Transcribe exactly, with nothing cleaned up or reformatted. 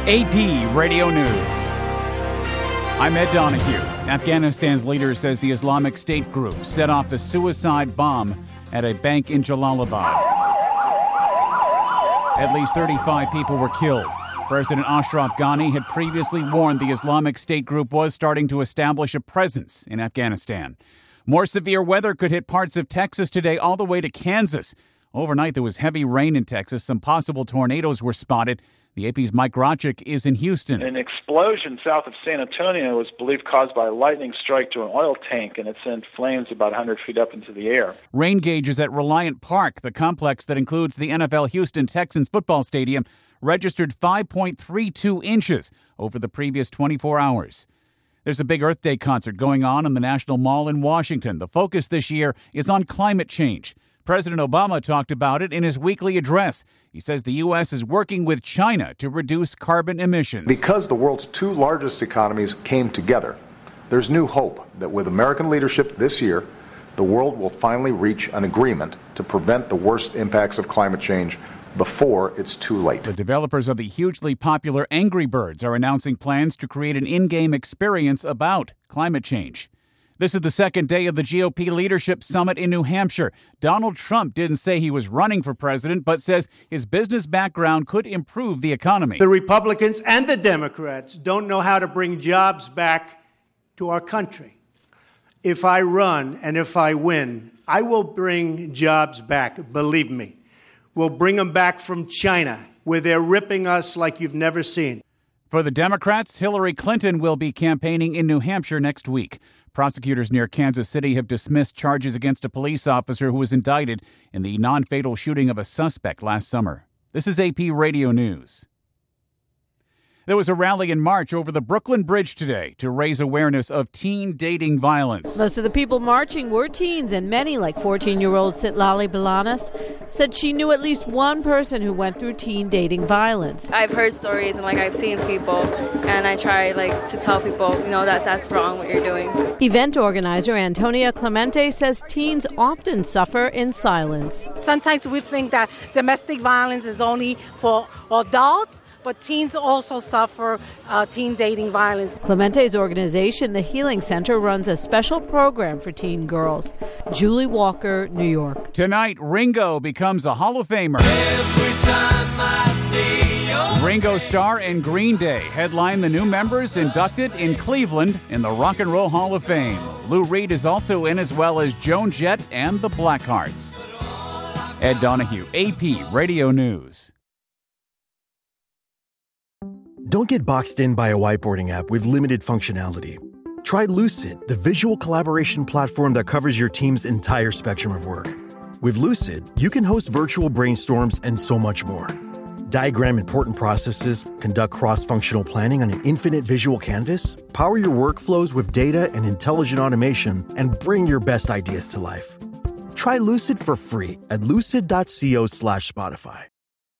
A P Radio News. I'm Ed Donahue. Afghanistan's leader says the Islamic State group set off the suicide bomb at a bank in Jalalabad. At least thirty-five people were killed. President Ashraf Ghani had previously warned the Islamic State group was starting to establish a presence in Afghanistan. More severe weather could hit parts of Texas today all the way to Kansas. Overnight, there was heavy rain in Texas. Some possible tornadoes were spotted. The A P's Mike Grotchik is in Houston. An explosion south of San Antonio was believed caused by a lightning strike to an oil tank, and it sent flames about one hundred feet up into the air. Rain gauges at Reliant Park, the complex that includes the N F L Houston Texans football stadium, registered five point three two inches over the previous twenty-four hours. There's a big Earth Day concert going on in the National Mall in Washington. The focus this year is on climate change. President Obama talked about it in his weekly address. He says the U S is working with China to reduce carbon emissions. Because the world's two largest economies came together, there's new hope that with American leadership this year, the world will finally reach an agreement to prevent the worst impacts of climate change before it's too late. The developers of the hugely popular Angry Birds are announcing plans to create an in-game experience about climate change. This is the second day of the G O P Leadership Summit in New Hampshire. Donald Trump didn't say he was running for president, but says his business background could improve the economy. The Republicans and the Democrats don't know how to bring jobs back to our country. If I run and if I win, I will bring jobs back, believe me. We'll bring them back from China, where they're ripping us like you've never seen. For the Democrats, Hillary Clinton will be campaigning in New Hampshire next week. Prosecutors near Kansas City have dismissed charges against a police officer who was indicted in the non-fatal shooting of a suspect last summer. This is A P Radio News. There was a rally in March over the Brooklyn Bridge today to raise awareness of teen dating violence. Most of the people marching were teens, and many, like fourteen-year-old Citlali Balanas, said she knew at least one person who went through teen dating violence. I've heard stories and like I've seen people, and I try like to tell people, you know, that that's wrong what you're doing. Event organizer Antonia Clemente says teens often suffer in silence. Sometimes we think that domestic violence is only for adults, but teens also suffer uh, teen dating violence. Clemente's organization, the Healing Center, runs a special program for teen girls. Julie Walker, New York. Tonight, Ringo becomes a Hall of Famer. Every time I see your Ringo Starr and Green Day headline the new members inducted in Cleveland in the Rock and Roll Hall of Fame. Lou Reed is also in, as well as Joan Jett and the Blackhearts. Ed Donahue, A P Radio News. Don't get boxed in by a whiteboarding app with limited functionality. Try Lucid, the visual collaboration platform that covers your team's entire spectrum of work. With Lucid, you can host virtual brainstorms and so much more. Diagram important processes, conduct cross-functional planning on an infinite visual canvas, power your workflows with data and intelligent automation, and bring your best ideas to life. Try Lucid for free at lucid.co slash Spotify.